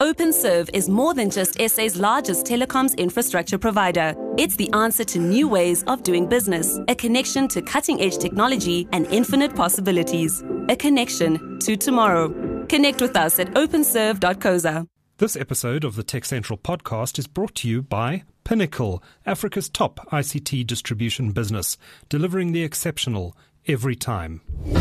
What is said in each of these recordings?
OpenServe is more than just SA's largest telecoms infrastructure provider. It's the answer to new ways of doing business, a connection to cutting-edge technology and infinite possibilities, a connection to tomorrow. Connect with us at openserve.coza. This episode of the Tech Central podcast is brought to you by Pinnacle, Africa's top ICT distribution business, delivering the exceptional every time.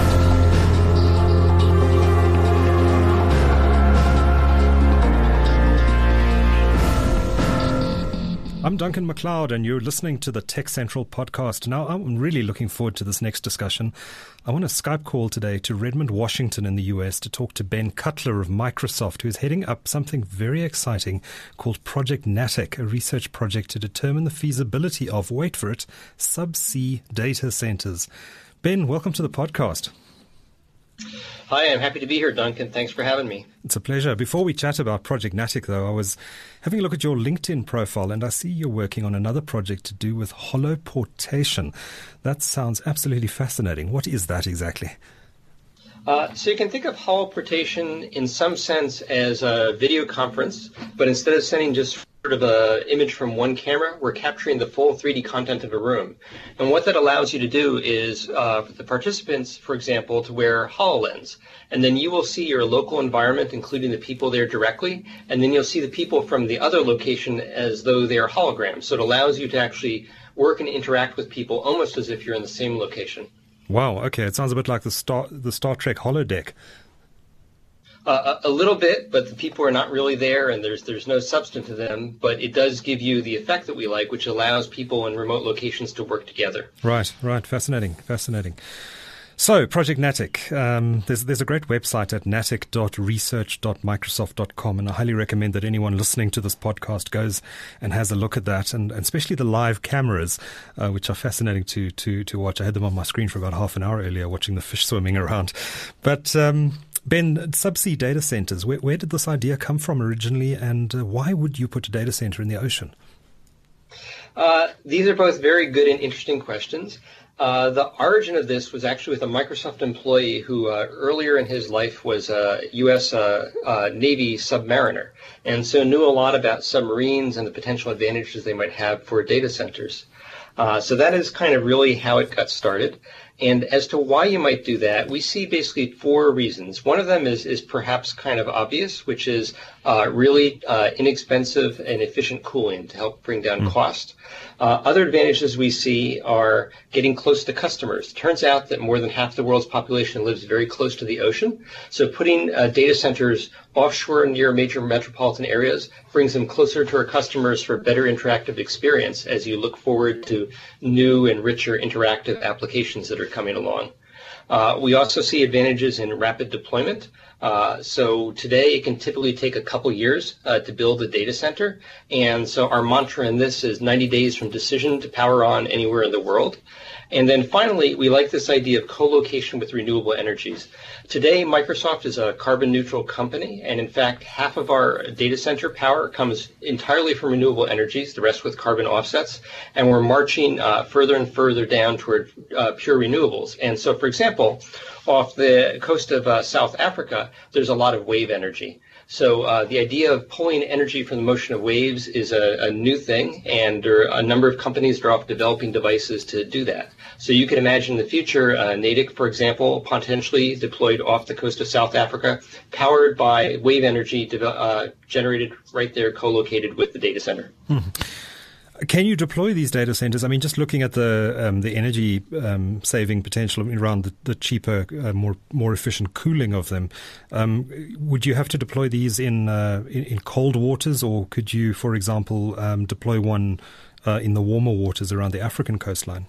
I'm Duncan MacLeod, and you're listening to the Tech Central podcast. Now, I'm really looking forward to this next discussion. I want a Skype call today to Redmond, Washington in the US to talk to Ben Cutler of Microsoft, who is heading up something very exciting called Project Natick, a research project to determine the feasibility of, wait for it, subsea data centers. Ben, welcome to the podcast. Hi, I'm happy to be here, Duncan. Thanks for having me. It's a pleasure. Before we chat about Project Natick, though, I was having a look at your LinkedIn profile, and I see you're working on another project to do with holoportation. That sounds absolutely fascinating. What is that exactly? So you can think of holoportation in some sense as a video conference, but instead of sending just sort of an image from one camera, we're capturing the full 3D content of a room. And what that allows you to do is for the participants, for example, to wear HoloLens. And then you will see your local environment, including the people there directly, and then you'll see the people from the other location as though they are holograms. So it allows you to actually work and interact with people almost as if you're in the same location. Wow, okay. It sounds a bit like the Star Trek holodeck. A little bit, but the people are not really there, and there's no substance to them, but it does give you the effect that we like, which allows people in remote locations to work together. Right. Fascinating. So, Project Natick, there's a great website at natick.research.microsoft.com, and I highly recommend that anyone listening to this podcast goes and has a look at that, and especially the live cameras, which are fascinating to watch. I had them on my screen for about half an hour earlier, watching the fish swimming around. But Ben, subsea data centers, where did this idea come from originally, and why would you put a data center in the ocean? These are both very good and interesting questions. The origin of this was actually with a Microsoft employee who earlier in his life was a U.S. Navy submariner, and so knew a lot about submarines and the potential advantages they might have for data centers. So that is kind of really how it got started. And as to why you might do that, we see basically four reasons. One of them is perhaps kind of obvious, which is really inexpensive and efficient cooling to help bring down cost. Other advantages we see are getting close to customers. Turns out that more than half the world's population lives very close to the ocean. So putting data centers offshore near major metropolitan areas brings them closer to our customers for a better interactive experience as you look forward to new and richer interactive applications that are coming along. We also see advantages in rapid deployment. So today it can typically take a couple years to build a data center. And so our mantra in this is 90 days from decision to power on anywhere in the world. And then finally, we like this idea of co-location with renewable energies. Today, Microsoft is a carbon neutral company, and in fact, half of our data center power comes entirely from renewable energies, the rest with carbon offsets, and we're marching further and further down toward pure renewables. And so, for example, off the coast of South Africa, there's a lot of wave energy. So the idea of pulling energy from the motion of waves is a new thing, and there are a number of companies that are off developing devices to do that. So you can imagine in the future, Natick, for example, potentially deployed off the coast of South Africa, powered by wave energy generated right there, co-located with the data center. Can you deploy these data centers? I mean, just looking at the energy saving potential around the cheaper, more efficient cooling of them, would you have to deploy these in cold waters, or could you, for example, deploy one in the warmer waters around the African coastline?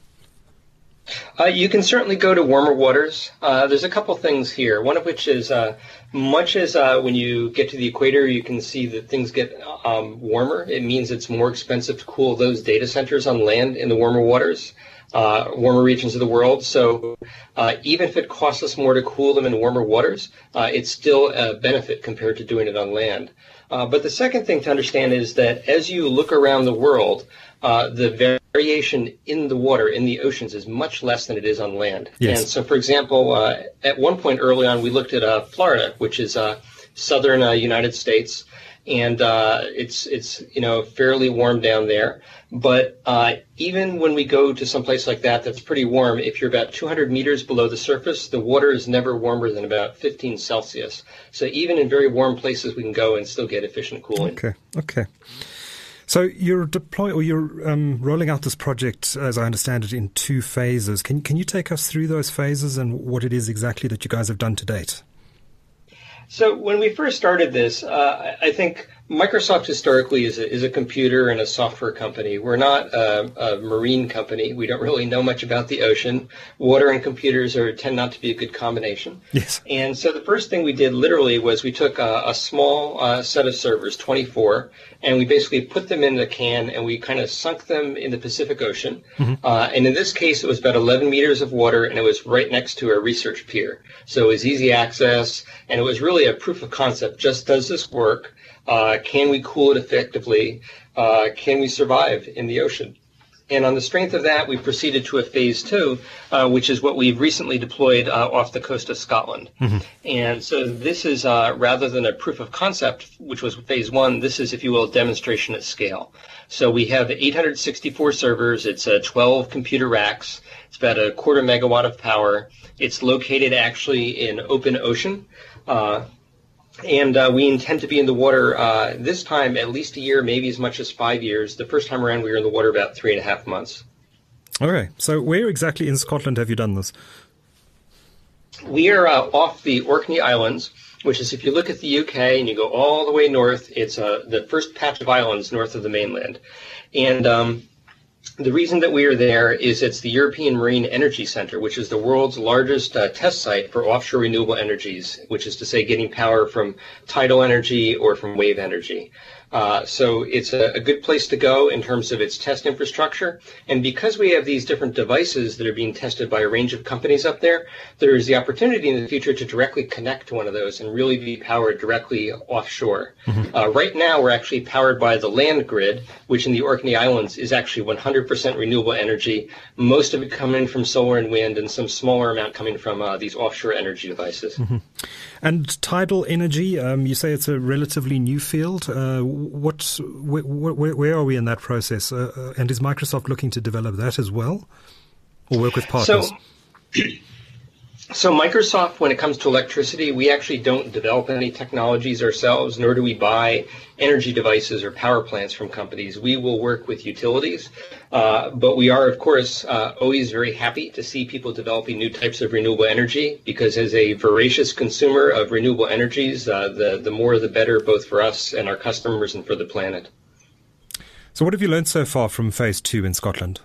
You can certainly go to warmer waters. There's a couple things here, one of which is much as when you get to the equator, you can see that things get warmer. It means it's more expensive to cool those data centers on land in the warmer waters, warmer regions of the world. So even if it costs us more to cool them in warmer waters, it's still a benefit compared to doing it on land. But the second thing to understand is that as you look around the world, the variation in the water, in the oceans, is much less than it is on land. Yes. And so, for example, at one point early on, we looked at Florida, which is southern United States, and it's fairly warm down there. But even when we go to some place like that that's pretty warm, if you're about 200 meters below the surface, the water is never warmer than about 15 Celsius. So even in very warm places, we can go and still get efficient cooling. Okay. So you're rolling out this project, as I understand it, in 2 phases. Can you take us through those phases and what it is exactly that you guys have done to date? So when we first started this, I think Microsoft historically is a computer and a software company. We're not a marine company. We don't really know much about the ocean. Water and computers tend not to be a good combination. Yes. And so the first thing we did literally was we took a small set of servers, 24, and we basically put them in a can and we kind of sunk them in the Pacific Ocean. Mm-hmm. And in this case, it was about 11 meters of water, and it was right next to a research pier. So it was easy access, and it was really a proof of concept. Just does this work? Can we cool it effectively? Can we survive in the ocean? And on the strength of that, we proceeded to a phase 2, which is what we've recently deployed off the coast of Scotland. Mm-hmm. And so this is, rather than a proof of concept, which was phase 1, this is, if you will, a demonstration at scale. So we have 864 servers. It's 12 computer racks. It's about 1/4 megawatt of power. It's located actually in open ocean. And we intend to be in the water this time at least a year, maybe as much as 5 years. The first time around, we were in the water about 3.5 months. Okay. So where exactly in Scotland have you done this? We are off the Orkney Islands, which is, if you look at the UK and you go all the way north, it's the first patch of islands north of the mainland. And the reason that we are there is it's the European Marine Energy Center, which is the world's largest test site for offshore renewable energies, which is to say getting power from tidal energy or from wave energy. So it's a good place to go in terms of its test infrastructure. And because we have these different devices that are being tested by a range of companies up there, there is the opportunity in the future to directly connect to one of those and really be powered directly offshore. Mm-hmm. Right now, we're actually powered by the land grid, which in the Orkney Islands is actually 100% renewable energy, most of it coming from solar and wind and some smaller amount coming from these offshore energy devices. Mm-hmm. And tidal energy, you say it's a relatively new field. Where are we in that process? And is Microsoft looking to develop that as well, or work with partners? So Microsoft, when it comes to electricity, we actually don't develop any technologies ourselves, nor do we buy energy devices or power plants from companies. We will work with utilities, but we are, of course, always very happy to see people developing new types of renewable energy, because as a voracious consumer of renewable energies, the more the better, both for us and our customers and for the planet. So what have you learned so far from phase 2 in Scotland?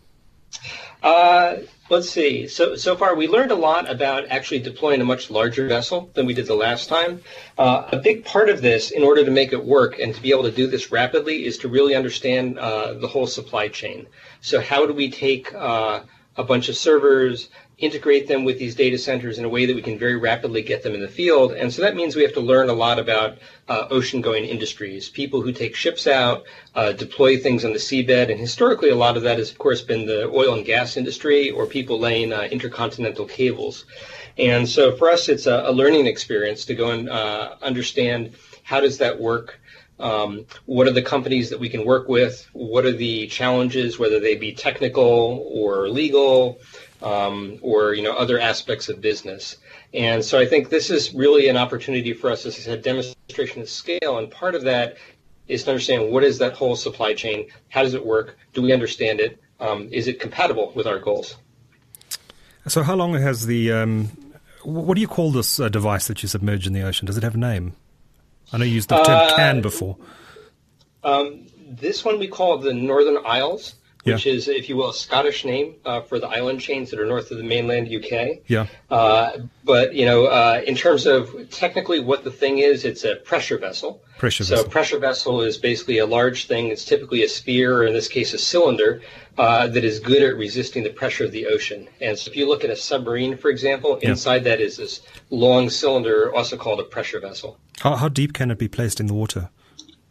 Let's see. So far, we learned a lot about actually deploying a much larger vessel than we did the last time. A big part of this, in order to make it work and to be able to do this rapidly, is to really understand the whole supply chain. So how do we take a bunch of servers, integrate them with these data centers in a way that we can very rapidly get them in the field? And so that means we have to learn a lot about ocean-going industries, people who take ships out, deploy things on the seabed. And historically, a lot of that has, of course, been the oil and gas industry or people laying intercontinental cables. And so for us, it's a learning experience to go and understand how does that work. What are the companies that we can work with? What are the challenges, whether they be technical or legal, or other aspects of business? And so I think this is really an opportunity for us, as I said, demonstration of scale. And part of that is to understand what is that whole supply chain? How does it work? Do we understand it? Is it compatible with our goals? So how long has the what do you call this device that you submerge in the ocean? Does it have a name? I know you used the term can before. This one we call the Northern Isles, which is, if you will, a Scottish name for the island chains that are north of the mainland UK. Yeah. But, in terms of technically what the thing is, it's a pressure vessel. So a pressure vessel is basically a large thing. It's typically a sphere, or in this case a cylinder, that is good at resisting the pressure of the ocean. And so if you look at a submarine, for example, inside that is this long cylinder, also called a pressure vessel. How deep can it be placed in the water?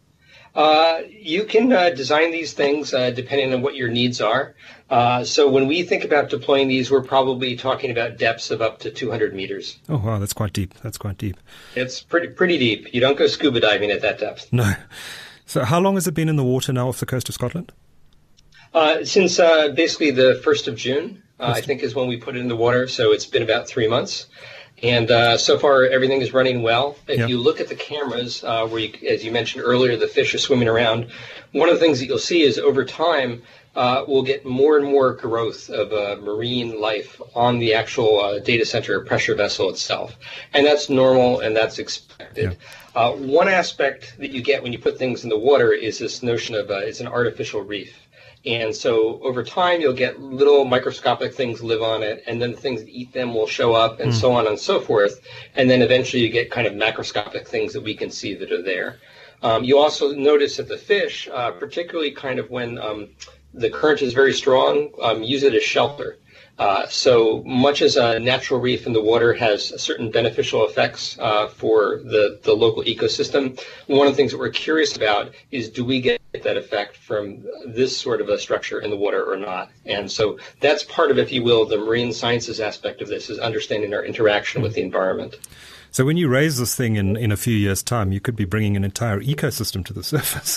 You can design these things depending on what your needs are. So when we think about deploying these, we're probably talking about depths of up to 200 meters. Oh, wow, that's quite deep. It's pretty deep. You don't go scuba diving at that depth. No. So how long has it been in the water now off the coast of Scotland? Since basically the 1st of June, I think is when we put it in the water. So it's been about 3 months. And so far, everything is running well. If you look at the cameras, where you, as you mentioned earlier, the fish are swimming around, one of the things that you'll see is over time, we'll get more and more growth of marine life on the actual data center pressure vessel itself. And that's normal and that's expected. One aspect that you get when you put things in the water is this notion of it's an artificial reef. And so over time, you'll get little microscopic things live on it, and then the things that eat them will show up, and so on and so forth. And then eventually you get kind of macroscopic things that we can see that are there. You also notice that the fish, particularly kind of when the current is very strong, use it as shelter. So much as a natural reef in the water has certain beneficial effects for the local ecosystem, one of the things that we're curious about is, do we get that effect from this sort of a structure in the water or not? And so that's part of, if you will, the marine sciences aspect of this, is understanding our interaction with the environment. So when you raise this thing in a few years' time, you could be bringing an entire ecosystem to the surface.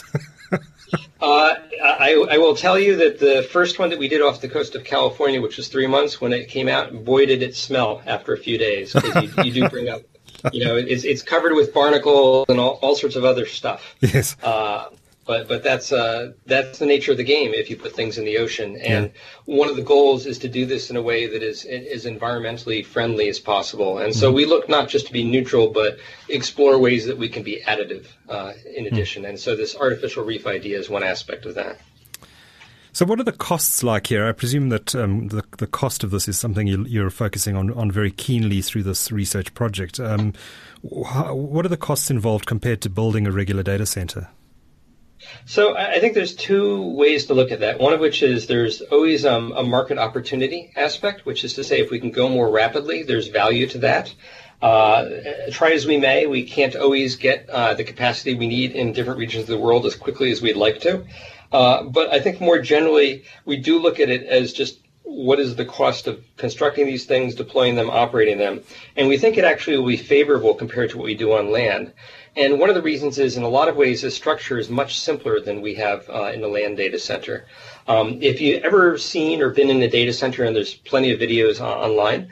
I will tell you that the first one that we did off the coast of California, which was 3 months, when it came out, boy, did it smell after a few days. Because you do bring up, it's covered with barnacles and all sorts of other stuff. Yes. But that's the nature of the game if you put things in the ocean. And one of the goals is to do this in a way that is environmentally friendly as possible. And so we look not just to be neutral, but explore ways that we can be additive in addition. And so this artificial reef idea is one aspect of that. So what are the costs like here? I presume that the cost of this is something you're focusing on very keenly through this research project. What are the costs involved compared to building a regular data center? So I think there's two ways to look at that. One of which is there's always a market opportunity aspect, which is to say if we can go more rapidly, there's value to that. Try as we may, we can't always get the capacity we need in different regions of the world as quickly as we'd like to. But I think more generally, we do look at it as just what is the cost of constructing these things, deploying them, operating them. And we think it actually will be favorable compared to what we do on land. And one of the reasons is, in a lot of ways, this structure is much simpler than we have in the land data center. If you've ever seen or been in a data center, and there's plenty of videos online,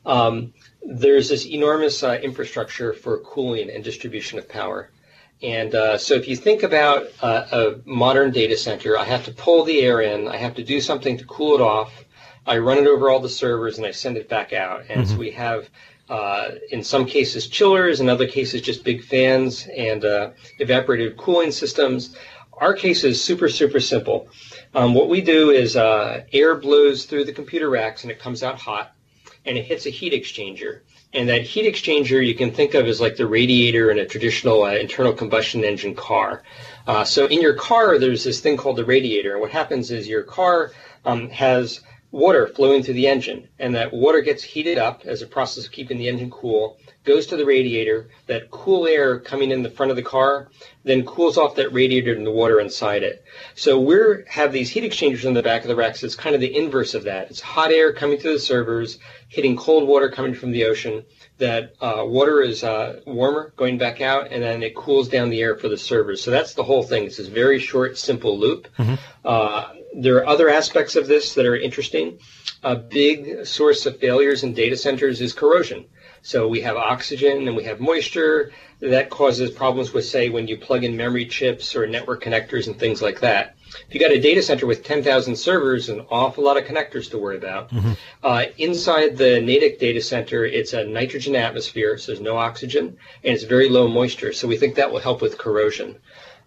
there's this enormous infrastructure for cooling and distribution of power. And so if you think about a modern data center, I have to pull the air in, I have to do something to cool it off, I run it over all the servers, and I send it back out. And so we have, in some cases, chillers, in other cases, just big fans and evaporative cooling systems. Our case is super, super simple. What we do is air blows through the computer racks, and it comes out hot, and it hits a heat exchanger. And that heat exchanger you can think of as like the radiator in a traditional internal combustion engine car. So in your car, there's this thing called the radiator. And what happens is your car has water flowing through the engine, and that water gets heated up as a process of keeping the engine cool, goes to the radiator. That cool air coming in the front of the car then cools off that radiator and the water inside it. So we have these heat exchangers in the back of the racks. It's kind of the inverse of that. It's hot air coming through the servers, hitting cold water coming from the ocean. That water is warmer going back out, and then it cools down the air for the servers. So that's the whole thing. It's this very short, simple loop. There are other aspects of this that are interesting. A big source of failures in data centers is corrosion. So we have oxygen and we have moisture. That causes problems with, say, when you plug in memory chips or network connectors and things like that. If you got a data center with 10,000 servers, an awful lot of connectors to worry about. Inside the Natick data center, it's a nitrogen atmosphere, so there's no oxygen, and it's very low moisture. So we think that will help with corrosion.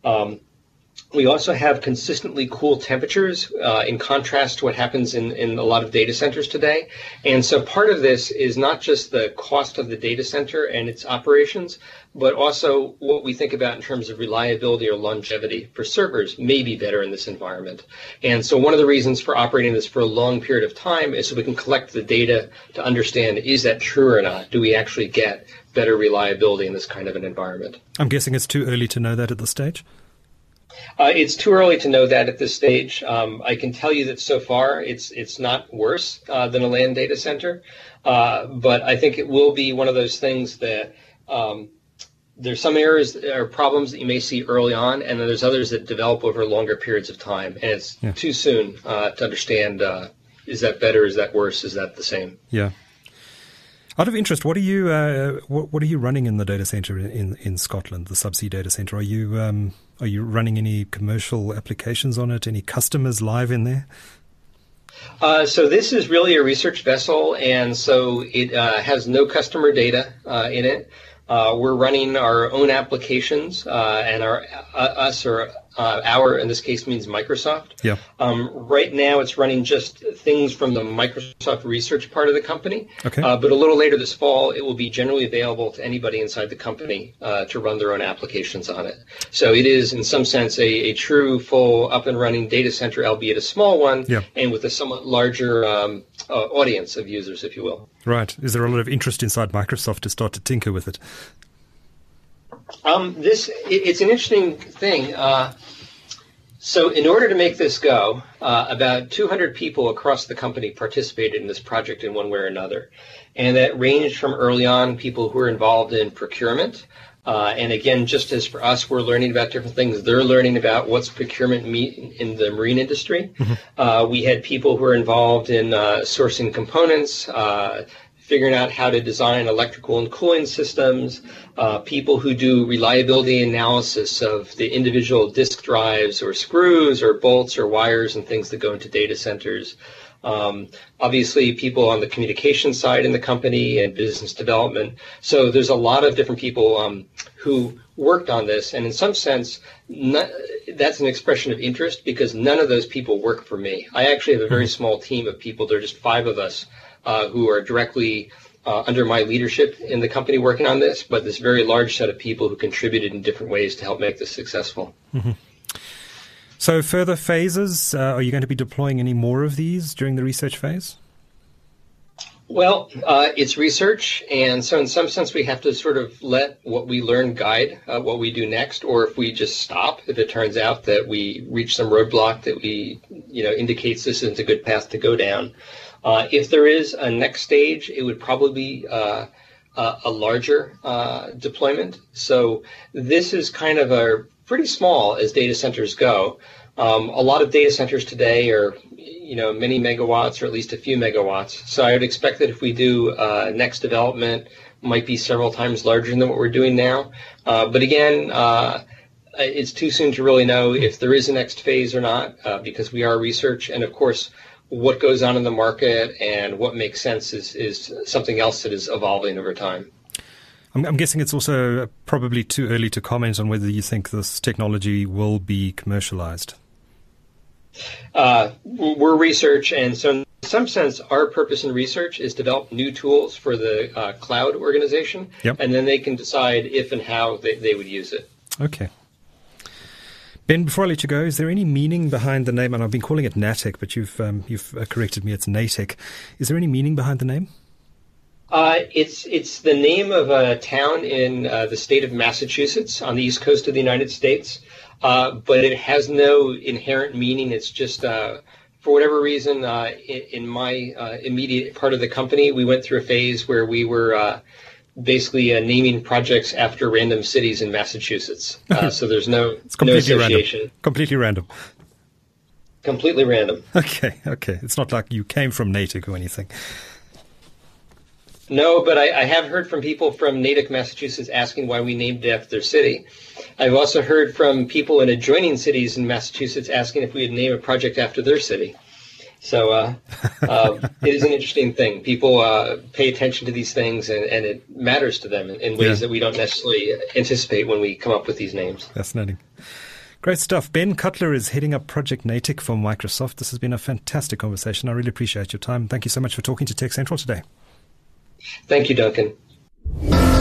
We also have consistently cool temperatures in contrast to what happens in a lot of data centers today. And so part of this is not just the cost of the data center and its operations, but also what we think about in terms of reliability or longevity for servers may be better in this environment. And so one of the reasons for operating this for a long period of time is so we can collect the data to understand, is that true or not? Do we actually get better reliability in this kind of an environment? I'm guessing it's too early to know that at this stage? It's too early to know that at this stage. I can tell you that so far it's not worse than a land data center, but I think it will be one of those things that there's some errors or problems that you may see early on, and then there's others that develop over longer periods of time, and it's too soon to understand, is that better, is that worse, is that the same? Yeah. Out of interest, what are you running in the data center in Scotland, the subsea data center? Are you running any commercial applications on it? Any customers live in there? So this is really a research vessel, and so it has no customer data in it. We're running our own applications, and our in this case means Microsoft. Yeah. Right now, it's running just things from the Microsoft research part of the company. Okay. But a little later this fall, it will be generally available to anybody inside the company to run their own applications on it. So it is, in some sense, a true, full, up and running data center, albeit a small one, and with a somewhat larger audience of users, if you will. Right. Is there a lot of interest inside Microsoft to start to tinker with it? It's an interesting thing. So in order to make this go, about 200 people across the company participated in this project in one way or another. And that ranged from early on people who were involved in procurement. And again, just as for us, we're learning about different things. They're learning about what's procurement mean in the marine industry. Mm-hmm. We had people who were involved in sourcing components, figuring out how to design electrical and cooling systems, people who do reliability analysis of the individual disk drives or screws or bolts or wires and things that go into data centers. Obviously, people on the communication side in the company and business development. So there's a lot of different people who worked on this. And in some sense, that's an expression of interest because none of those people work for me. I actually have a very small team of people. There are just 5 of us who are directly under my leadership in the company working on this, but this very large set of people who contributed in different ways to help make this successful. Mm-hmm. So further phases, are you going to be deploying any more of these during the research phase? Well, it's research, and so in some sense we have to sort of let what we learn guide what we do next, or if we just stop, if it turns out that we reach some roadblock that indicates this isn't a good path to go down. If there is a next stage, it would probably be a larger deployment. So this is kind of a pretty small as data centers go. A lot of data centers today are, many megawatts or at least a few megawatts. So I would expect that if we do next development, might be several times larger than what we're doing now. But again, it's too soon to really know if there is a next phase or not, because we are research, and of course, what goes on in the market and what makes sense is something else that is evolving over time. I'm guessing it's also probably too early to comment on whether you think this technology will be commercialized. We're research, and so in some sense, our purpose in research is develop new tools for the cloud organization, and then they can decide if and how they would use it. Okay. Ben, before I let you go, is there any meaning behind the name? And I've been calling it Natick, but you've corrected me. It's Natick. Is there any meaning behind the name? It's the name of a town in the state of Massachusetts on the east coast of the United States, but it has no inherent meaning. It's just for whatever reason, in my immediate part of the company, we went through a phase where we were basically naming projects after random cities in Massachusetts. So there's no association. Random. Completely random. Completely random. Okay. It's not like you came from Natick or anything. No, but I have heard from people from Natick, Massachusetts, asking why we named it after their city. I've also heard from people in adjoining cities in Massachusetts asking if we would name a project after their city. So it is an interesting thing. People pay attention to these things, and it matters to them in ways that we don't necessarily anticipate when we come up with these names. Fascinating. Great stuff. Ben Cutler is heading up Project Natick for Microsoft. This has been a fantastic conversation. I really appreciate your time. Thank you so much for talking to Tech Central today. Thank you, Duncan.